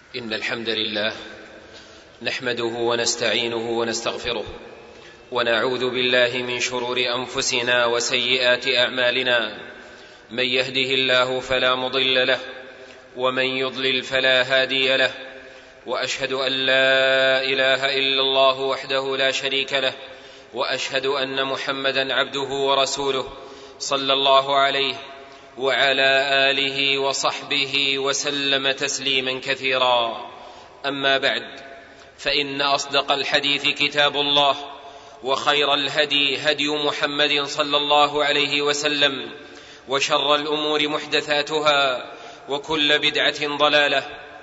إن الحمد لله نحمده ونستعينه ونستغفره، ونعوذ بالله من شرور أنفسنا وسيئات أعمالنا. من يهده الله فلا مضل له، ومن يضلل فلا هادي له، وأشهد أن لا إله إلا الله وحده لا شريك له، وأشهد أن محمدا عبده ورسوله صلى الله عليه وعلى آله وصحبه وسلم تسليما كثيرا. أما بعد، فإن أصدق الحديث كتاب الله، وخير الهدي هدي محمد صلى الله عليه وسلم، وشر الأمور محدثاتها، وكل بدعة ضلالة،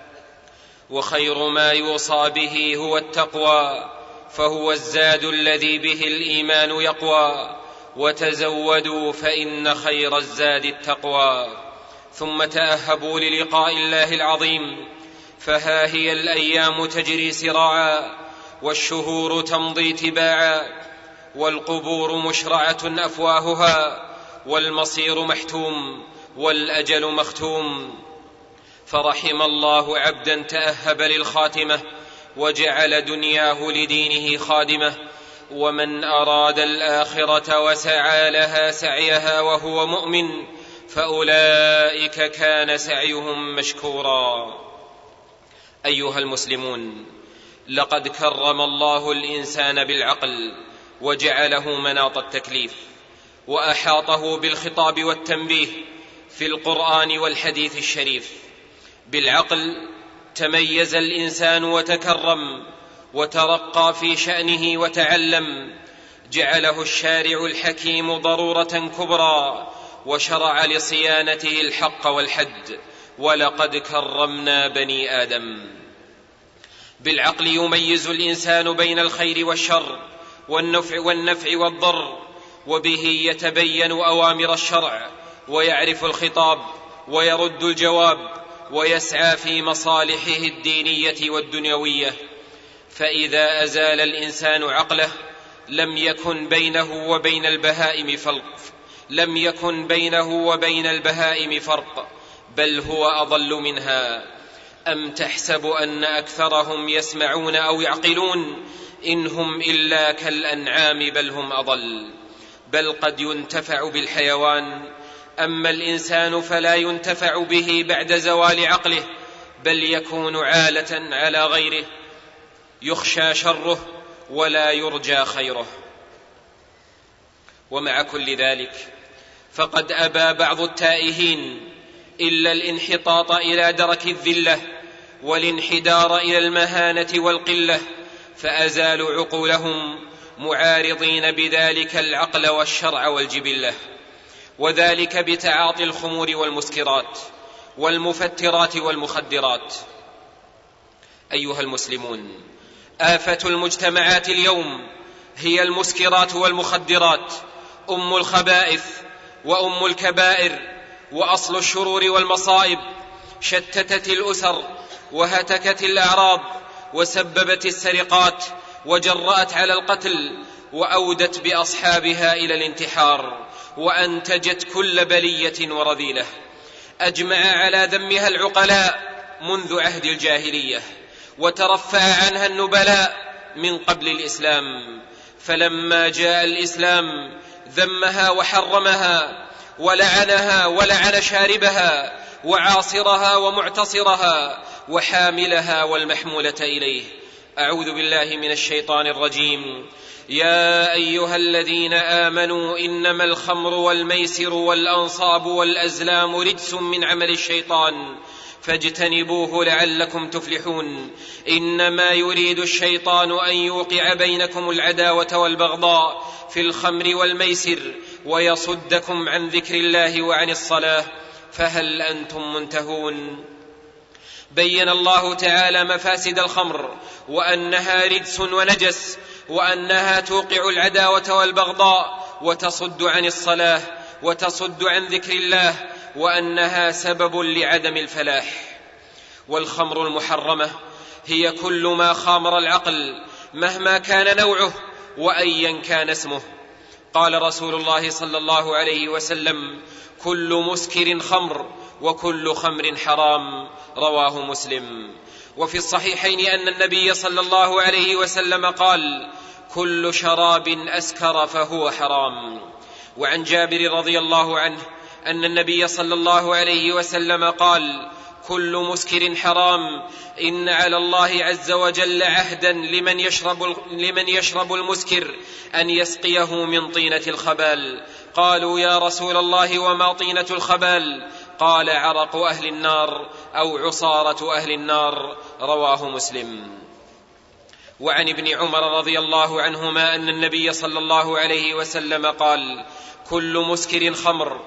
وخير ما يوصى به هو التقوى، فهو الزاد الذي به الإيمان يقوى، وتزودوا فإن خير الزاد التقوى. ثم تأهبوا للقاء الله العظيم، فها هي الأيام تجري سراعا، والشهور تمضي تباعا، والقبور مشرعة أفواهها، والمصير محتوم، والأجل مختوم. فرحم الله عبدا تأهب للخاتمة، وجعل دنياه لدينه خادمة. ومن أراد الآخرة وسعى لها سعيها وهو مؤمن، فأولئك كان سعيهم مشكورا. أيها المسلمون، لقد كرم الله الإنسان بالعقل، وجعله مناط التكليف، وأحاطه بالخطاب والتنبيه في القرآن والحديث الشريف. بالعقل تميز الإنسان وتكرم، وترقى في شأنه وتعلم. جعله الشارع الحكيم ضرورة كبرى، وشرع لصيانته الحق والحد: ولقد كرمنا بني آدم. بالعقل يميز الإنسان بين الخير والشر، والنفع والضر، وبه يتبين أوامر الشرع، ويعرف الخطاب، ويرد الجواب، ويسعى في مصالحه الدينية والدنيوية. فإذا أزال الإنسان عقله لم يكن بينه وبين البهائم فرق، بل هو أضل منها. أم تحسب أن أكثرهم يسمعون أو يعقلون؟ إن هم إلا كالأنعام بل هم أضل. بل قد ينتفع بالحيوان، أما الإنسان فلا ينتفع به بعد زوال عقله، بل يكون عالة على غيره، يخشى شره ولا يرجى خيره. ومع كل ذلك فقد أبى بعض التائهين إلا الانحطاط إلى درك الذلة، والانحدار إلى المهانة والقلة، فأزالوا عقولهم معارضين بذلك العقل والشرع والجبلة، وذلك بتعاطي الخمور والمسكرات والمفترات والمخدرات. أيها المسلمون، آفة المجتمعات اليوم هي المسكرات والمخدرات، أم الخبائث وأم الكبائر، وأصل الشرور والمصائب. شتتت الأسر، وهتكت الأعراض، وسببت السرقات، وجرأت على القتل، وأودت بأصحابها إلى الانتحار، وأنتجت كل بلية ورذيلة. أجمع على ذمها العقلاء منذ عهد الجاهلية، وترفع عنها النبلاء من قبل الإسلام. فلما جاء الإسلام ذمها وحرمها، ولعنها ولعن شاربها، وعاصرها ومعتصرها، وحاملها والمحمولة إليه. أعوذ بالله من الشيطان الرجيم. يا أيها الذين آمنوا إنما الخمر والميسر والأنصاب والأزلام رجس من عمل الشيطان فاجتنبوه لعلكم تفلحون. إنما يريد الشيطان أن يوقع بينكم العداوة والبغضاء في الخمر والميسر، ويصدكم عن ذكر الله وعن الصلاة، فهل أنتم منتهون؟ بين الله تعالى مفاسد الخمر، وأنها رجس ونجس، وأنها توقع العداوة والبغضاء، وتصد عن الصلاة، وتصد عن ذكر الله، وأنها سبب لعدم الفلاح. والخمر المحرمة هي كل ما خامر العقل مهما كان نوعه وأيا كان اسمه. قال رسول الله صلى الله عليه وسلم: كل مسكر خمر، وكل خمر حرام. رواه مسلم. وفي الصحيحين أن النبي صلى الله عليه وسلم قال: كل شراب أسكر فهو حرام. وعن جابر رضي الله عنه أن النبي صلى الله عليه وسلم قال: كل مسكر حرام، إن على الله عز وجل عهدا لمن يشرب المسكر أن يسقيه من طينة الخبال. قالوا: يا رسول الله، وما طينة الخبال؟ قال: عرق أهل النار أو عصارة أهل النار. رواه مسلم. وعن ابن عمر رضي الله عنهما أن النبي صلى الله عليه وسلم قال: كل مسكر خمر،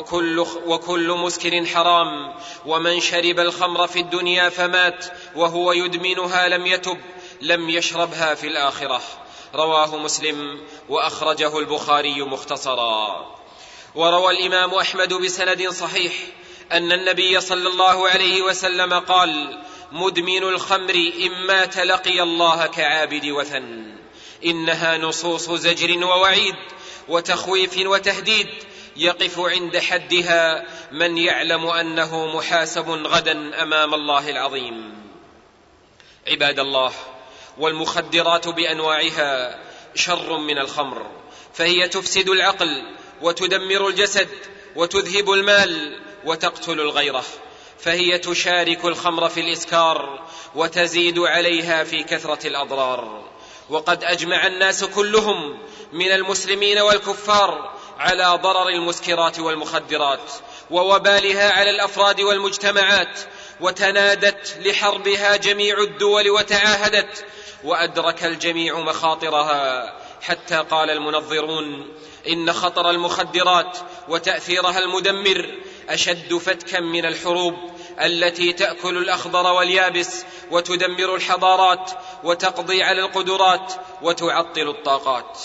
وكل مسكر حرام، ومن شرب الخمر في الدنيا فمات وهو يدمنها لم يتب لم يشربها في الآخرة. رواه مسلم، وأخرجه البخاري مختصرا. وروى الإمام أحمد بسند صحيح أن النبي صلى الله عليه وسلم قال: مدمن الخمر إما تلقي الله كعابد وثن. إنها نصوص زجر ووعيد وتخويف وتهديد، يقف عند حدها من يعلم أنه محاسب غدا أمام الله العظيم. عباد الله، والمخدرات بأنواعها شر من الخمر، فهي تفسد العقل وتدمر الجسد وتذهب المال وتقتل الغيرة، فهي تشارك الخمر في الإسكار وتزيد عليها في كثرة الأضرار. وقد أجمع الناس كلهم من المسلمين والكفار على ضرر المسكرات والمخدرات ووبالها على الأفراد والمجتمعات، وتنادت لحربها جميع الدول وتعاهدت، وأدرك الجميع مخاطرها، حتى قال المنظرون: إن خطر المخدرات وتأثيرها المدمر أشد فتكا من الحروب التي تأكل الأخضر واليابس وتدمر الحضارات وتقضي على القدرات وتعطل الطاقات.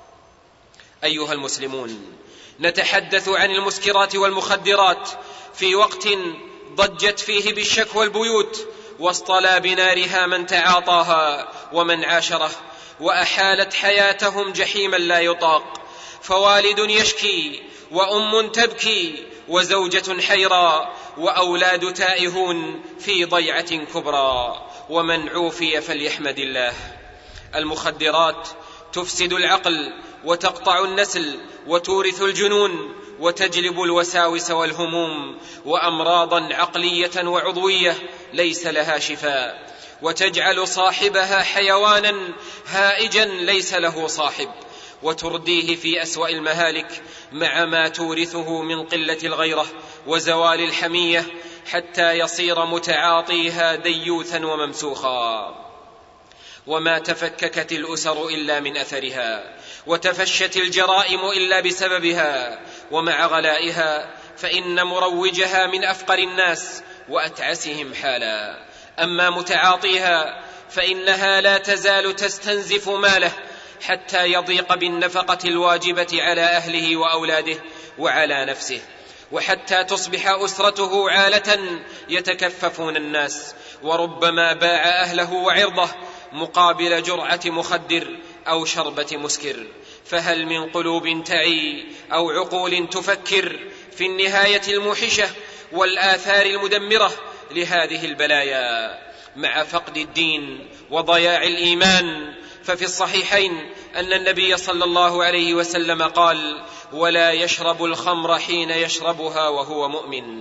أيها المسلمون، نتحدث عن المسكرات والمخدرات في وقت ضجت فيه بالشكوى البيوت، واصطلى بنارها من تعاطاها ومن عاشره، وأحالت حياتهم جحيما لا يطاق. فوالد يشكي، وأم تبكي، وزوجة حيرى، وأولاد تائهون في ضيعة كبرى، ومن عوفي فليحمد الله. المخدرات تفسد العقل وتقطع النسل وتورث الجنون وتجلب الوساوس والهموم وأمراضا عقلية وعضوية ليس لها شفاء، وتجعل صاحبها حيوانا هائجا ليس له صاحب، وترديه في أسوأ المهالك، مع ما تورثه من قلة الغيرة وزوال الحمية، حتى يصير متعاطيها ديوثا وممسوخا. وما تفككت الأسر إلا من أثرها، وتفشت الجرائم إلا بسببها، ومع غلائها فإن مروجها من أفقر الناس وأتعسهم حالا. أما متعاطيها فإنها لا تزال تستنزف ماله حتى يضيق بالنفقة الواجبة على أهله وأولاده وعلى نفسه، وحتى تصبح أسرته عالة يتكففون الناس، وربما باع أهله وعرضه مقابل جرعة مخدر أو شربة مسكر. فهل من قلوب تعي أو عقول تفكر في النهاية الموحشة والآثار المدمرة لهذه البلايا مع فقد الدين وضياع الإيمان؟ ففي الصحيحين أن النبي صلى الله عليه وسلم قال: ولا يشرب الخمر حين يشربها وهو مؤمن.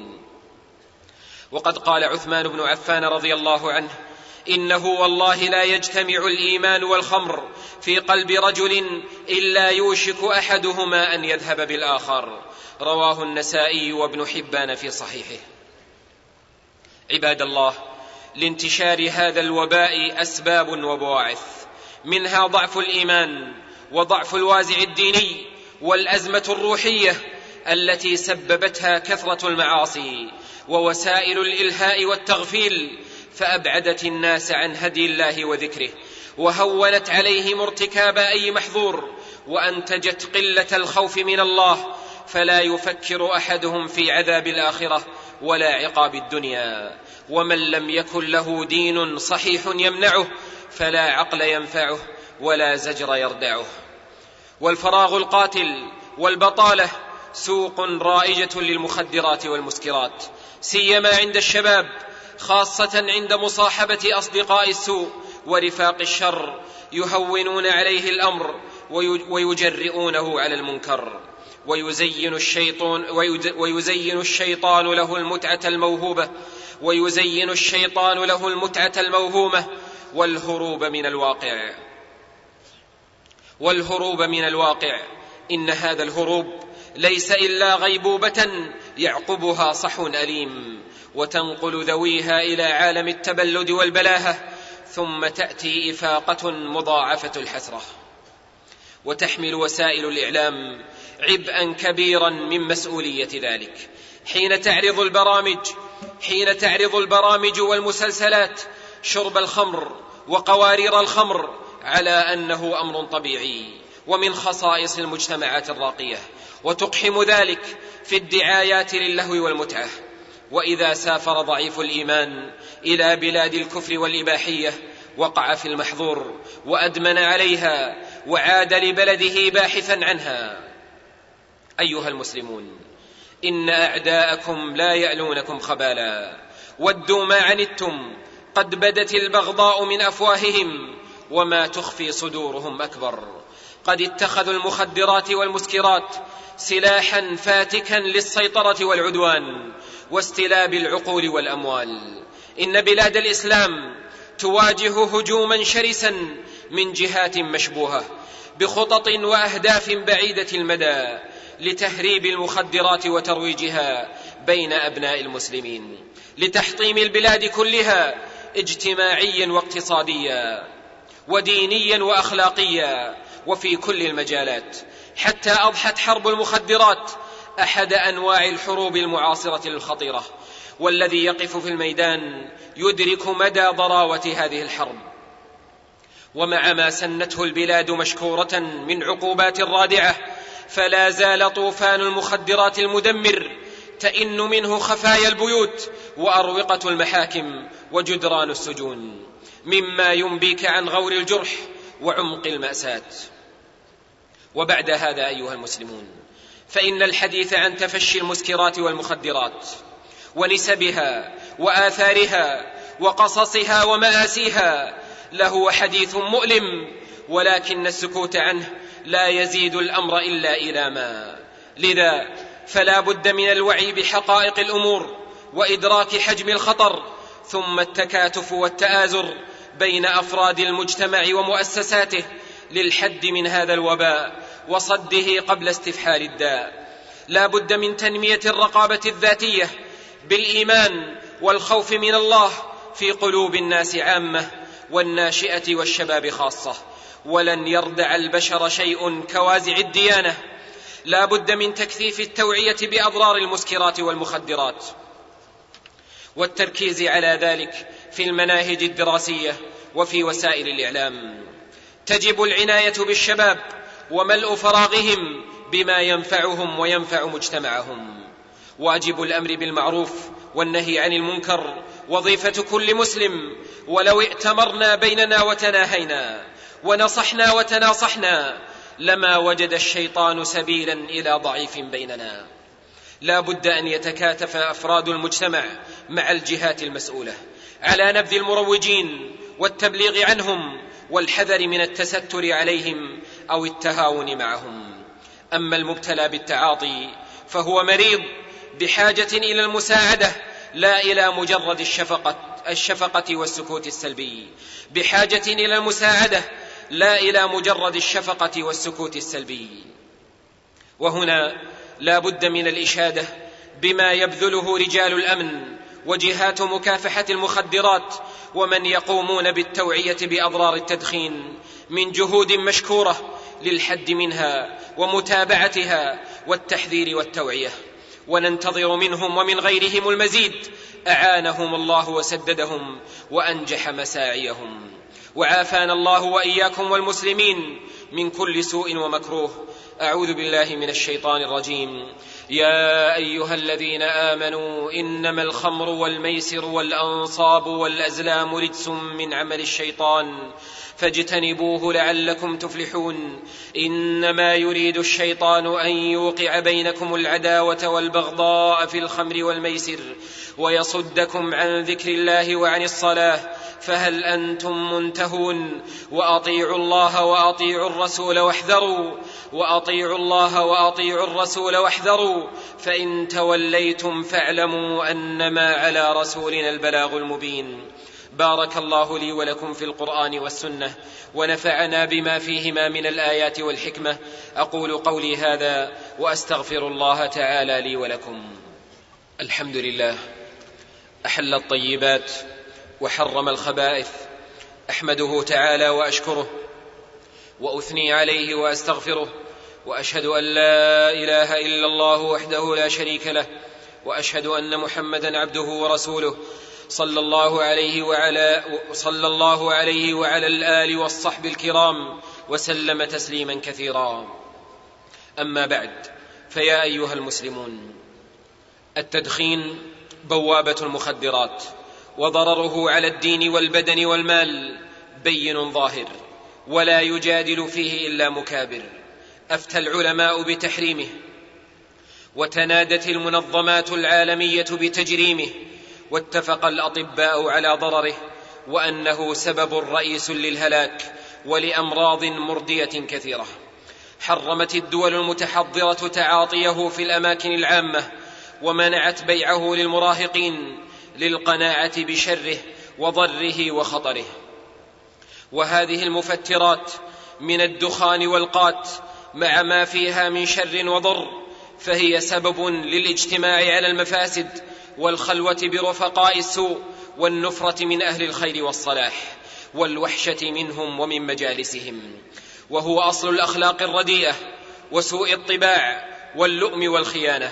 وقد قال عثمان بن عفان رضي الله عنه: إنه والله لا يجتمع الإيمان والخمر في قلب رجل إلا يوشك أحدهما أن يذهب بالآخر. رواه النسائي وابن حبان في صحيحه. عباد الله، لانتشار هذا الوباء أسباب وبواعث، منها ضعف الإيمان وضعف الوازع الديني والأزمة الروحية التي سببتها كثرة المعاصي ووسائل الإلهاء والتغفيل، فأبعدت الناس عن هدي الله وذكره، وهونت عليهم ارتكاب أي محظور، وأنتجت قلة الخوف من الله، فلا يفكر أحدهم في عذاب الآخرة ولا عقاب الدنيا. ومن لم يكن له دين صحيح يمنعه فلا عقل ينفعه ولا زجر يردعه. والفراغ القاتل والبطالة سوق رائجة للمخدرات والمسكرات، سيما عند الشباب، خاصة عند مصاحبة أصدقاء السوء ورفاق الشر، يهونون عليه الأمر ويجرئونه على المنكر، ويزين الشيطان له المتعة الموهومة والهروب من الواقع. إن هذا الهروب ليس إلا غيبوبة يعقبها صح أليم، وتنقل ذويها إلى عالم التبلد والبلاهة، ثم تأتي إفاقة مضاعفة الحسرة. وتحمل وسائل الإعلام عبئا كبيرا من مسؤولية ذلك حين تعرض البرامج والمسلسلات شرب الخمر وقوارير الخمر على أنه أمر طبيعي ومن خصائص المجتمعات الراقية، وتقحم ذلك في الدعايات للهو والمتعة. وإذا سافر ضعيف الإيمان إلى بلاد الكفر والإباحية وقع في المحظور وأدمن عليها وعاد لبلده باحثا عنها. أيها المسلمون، إن أعداءكم لا يألونكم خبالا، ودوا ما عنتم، قد بدت البغضاء من أفواههم وما تخفي صدورهم أكبر. قد اتخذوا المخدرات والمسكرات سلاحا فاتكا للسيطرة والعدوان واستلاب العقول والأموال. إن بلاد الإسلام تواجه هجوما شرسا من جهات مشبوهة بخطط وأهداف بعيدة المدى لتهريب المخدرات وترويجها بين أبناء المسلمين، لتحطيم البلاد كلها اجتماعيا واقتصاديا ودينيا وأخلاقيا وفي كل المجالات، حتى أضحت حرب المخدرات أحد أنواع الحروب المعاصرة الخطيرة. والذي يقف في الميدان يدرك مدى ضراوة هذه الحرب. ومع ما سنته البلاد مشكورة من عقوبات رادعة، فلا زال طوفان المخدرات المدمر تئن منه خفايا البيوت وأروقة المحاكم وجدران السجون، مما ينبيك عن غور الجرح وعمق المأساة. وبعد هذا أيها المسلمون، فإن الحديث عن تفشي المسكرات والمخدرات ونسبها وآثارها وقصصها ومآسيها له حديث مؤلم، ولكن السكوت عنه لا يزيد الأمر إلا إيلاما. لذا فلا بد من الوعي بحقائق الأمور وإدراك حجم الخطر، ثم التكاتف والتآزر بين أفراد المجتمع ومؤسساته للحد من هذا الوباء وصده قبل استفحال الداء. لا بد من تنمية الرقابة الذاتية بالإيمان والخوف من الله في قلوب الناس عامة والناشئة والشباب خاصة، ولن يردع البشر شيء كوازع الديانة. لا بد من تكثيف التوعية بأضرار المسكرات والمخدرات والتركيز على ذلك في المناهج الدراسية وفي وسائل الإعلام. تجب العناية بالشباب وملء فراغهم بما ينفعهم وينفع مجتمعهم. واجب الأمر بالمعروف والنهي عن المنكر وظيفة كل مسلم. ولو ائتمرنا بيننا وتناهينا ونصحنا وتناصحنا لما وجد الشيطان سبيلا إلى ضعيف بيننا. لا بد أن يتكاتف أفراد المجتمع مع الجهات المسؤولة على نبذ المروجين والتبليغ عنهم والحذر من التستر عليهم أو التهاون معهم. أما المبتلى بالتعاطي فهو مريض بحاجة إلى المساعدة لا إلى مجرد الشفقة والسكوت السلبي، بحاجة إلى المساعدة لا إلى مجرد الشفقة والسكوت السلبي. وهنا لا بد من الإشادة بما يبذله رجال الأمن وجهات مكافحة المخدرات ومن يقومون بالتوعية بأضرار التدخين من جهود مشكورة للحد منها ومتابعتها والتحذير والتوعية. وننتظر منهم ومن غيرهم المزيد، أعانهم الله وسددهم وأنجح مساعيهم. وعافانا الله وإياكم والمسلمين من كل سوء ومكروه. أعوذ بالله من الشيطان الرجيم. يا أيها الذين آمنوا إنما الخمر والميسر والأنصاب والأزلام رجس من عمل الشيطان فاجتنبوه لعلكم تفلحون. إنما يريد الشيطان أن يوقع بينكم العداوة والبغضاء في الخمر والميسر ويصدكم عن ذكر الله وعن الصلاة فهل أنتم منتهون؟ وأطيعوا الله وأطيعوا الرسول واحذروا فإن توليتم فاعلموا أنما على رسولنا البلاغ المبين. بارك الله لي ولكم في القرآن والسنة ونفعنا بما فيهما من الآيات والحكمة. أقول قولي هذا وأستغفر الله تعالى لي ولكم. الحمد لله أحل الطيبات وحرم الخبائث، أحمده تعالى وأشكره وأثني عليه وأستغفره، وأشهد أن لا إله إلا الله وحده لا شريك له، وأشهد أن محمدا عبده ورسوله صلى الله عليه وعلى الآل والصحب الكرام وسلم تسليما كثيرا. أما بعد، فيا أيها المسلمون، التدخين بوابة المخدرات، وضرره على الدين والبدن والمال بين ظاهر، ولا يجادل فيه إلا مكابر. أفتى العلماء بتحريمه، وتنادت المنظمات العالمية بتجريمه، واتفق الأطباء على ضرره، وأنه سبب رئيس للهلاك ولأمراض مردية كثيرة. حرمت الدول المتحضرة تعاطيه في الأماكن العامة، ومنعت بيعه للمراهقين للقناعة بشره وضره وخطره. وهذه المفترات من الدخان والقات مع ما فيها من شر وضر فهي سبب للاجتماع على المفاسد والخلوة برفقاء السوء والنفرة من أهل الخير والصلاح والوحشة منهم ومن مجالسهم، وهو أصل الأخلاق الرديئة وسوء الطباع واللؤم والخيانة.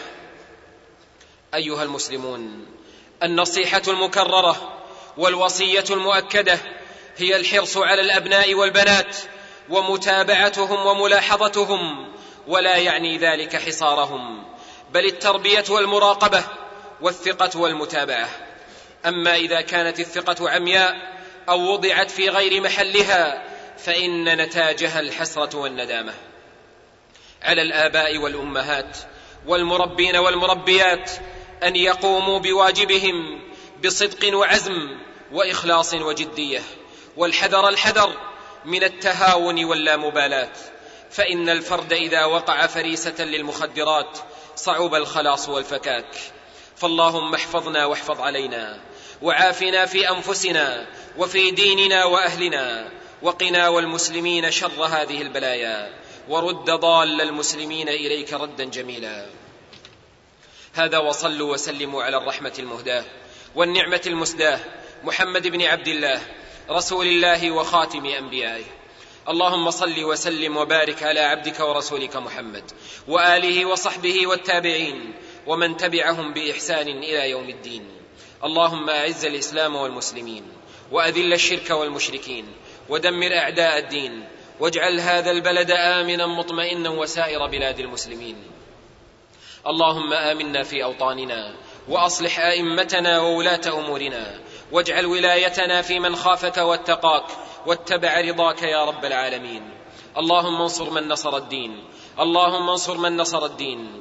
أيها المسلمون، النصيحة المكررة والوصية المؤكدة هي الحرص على الأبناء والبنات ومتابعتهم وملاحظتهم، ولا يعني ذلك حصارهم، بل التربية والمراقبة والثقة والمتابعة. أما إذا كانت الثقة عمياء أو وضعت في غير محلها فإن نتاجها الحسرة والندامة. على الآباء والأمهات والمربين والمربيات أن يقوموا بواجبهم بصدق وعزم وإخلاص وجدية، والحذر من التهاون واللامبالاة، فإن الفرد إذا وقع فريسة للمخدرات صعب الخلاص والفكاك. فاللهم احفظنا واحفظ علينا، وعافنا في أنفسنا وفي ديننا وأهلنا، وقنا والمسلمين شر هذه البلايا، ورد ضال المسلمين إليك ردا جميلا. هذا وصلوا وسلموا على الرحمة المهداة والنعمة المسداة محمد بن عبد الله رسول الله وخاتم أنبيائه. اللهم صل وسلم وبارك على عبدك ورسولك محمد وآله وصحبه والتابعين ومن تبعهم بإحسان إلى يوم الدين. اللهم أعز الإسلام والمسلمين، وأذل الشرك والمشركين، ودمر أعداء الدين، واجعل هذا البلد آمنا مطمئنا وسائر بلاد المسلمين. اللهم آمنا في أوطاننا، وأصلح أئمتنا وولاة أمورنا، واجعل ولايتنا في من خافك واتقاك واتبع رضاك يا رب العالمين. اللهم انصر من نصر الدين، اللهم انصر من نصر الدين،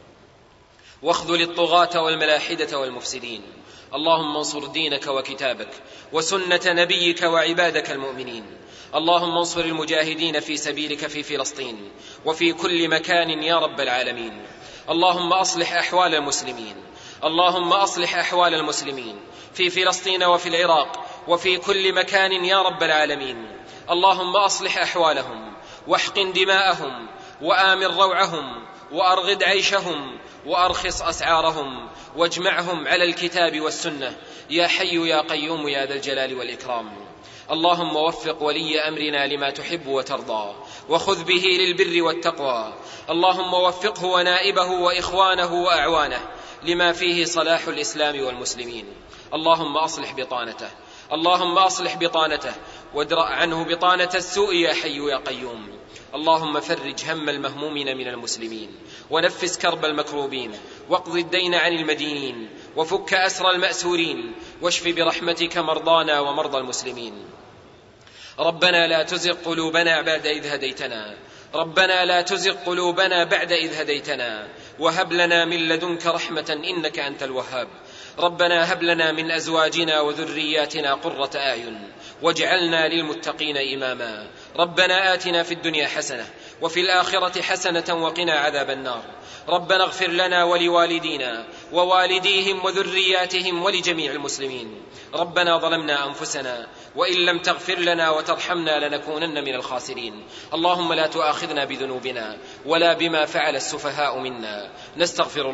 واخذل الطغاة والملاحدة والمفسدين. اللهم انصر دينك وكتابك وسنة نبيك وعبادك المؤمنين. اللهم انصر المجاهدين في سبيلك في فلسطين وفي كل مكان يا رب العالمين. اللهم أصلح أحوال المسلمين، اللهم أصلح أحوال المسلمين في فلسطين وفي العراق وفي كل مكان يا رب العالمين. اللهم أصلح أحوالهم، واحقن دماءهم، وآمن روعهم، وأرغد عيشهم، وأرخص أسعارهم، واجمعهم على الكتاب والسنة يا حي يا قيوم يا ذا الجلال والإكرام. اللهم وفق ولي أمرنا لما تحب وترضى، وخذ به للبر والتقوى. اللهم وفقه ونائبه وإخوانه وأعوانه لما فيه صلاح الإسلام والمسلمين. اللهم أصلح بطانته، اللهم أصلح بطانته، وادرأ عنه بطانة السوء يا حي يا قيوم. اللهم فرج هم المهمومين من المسلمين، ونفس كرب المكروبين، واقض الدين عن المدينين، وفك أسر المأسورين، واشف برحمتك مرضانا ومرضى المسلمين. ربنا لا تزغ قلوبنا بعد إذ هديتنا، ربنا لا تزغ قلوبنا بعد إذ هديتنا، وهب لنا من لدنك رحمة إنك أنت الوهاب. ربنا هب لنا من أزواجنا وذرياتنا قرة أعين واجعلنا للمتقين إماما. ربنا آتنا في الدنيا حسنة وفي الآخرة حسنة وقنا عذاب النار. ربنا اغفر لنا ولوالدينا ووالديهم وذرياتهم ولجميع المسلمين. ربنا ظلمنا أنفسنا وإن لم تغفر لنا وترحمنا لنكونن من الخاسرين. اللهم لا تؤاخذنا بذنوبنا ولا بما فعل السفهاء منا. نستغفر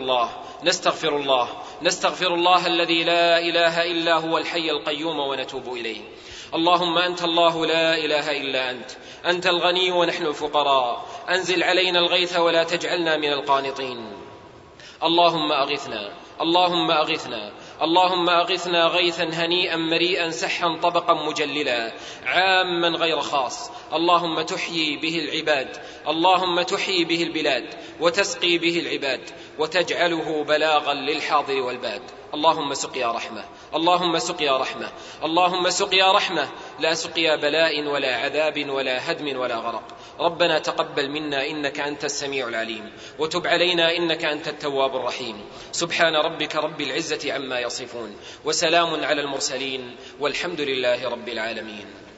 الله الذي لا إله إلا هو الحي القيوم ونتوب إليه. اللهم أنت الله لا إله إلا أنت الغني ونحن الفقراء. أنزل علينا الغيث ولا تجعلنا من القانطين. اللهم أغثنا غيثا هنيئا مريئا سحا طبقا مجللا عاما غير خاص. اللهم تحيي به البلاد وتسقي به العباد وتجعله بلاغا للحاضر والباد. اللهم سقيا رحمة لا سقيا بلاء ولا عذاب ولا هدم ولا غرق. ربنا تقبل منا إنك أنت السميع العليم، وتب علينا إنك أنت التواب الرحيم. سبحان ربك رب العزة عما يصفون، وسلام على المرسلين، والحمد لله رب العالمين.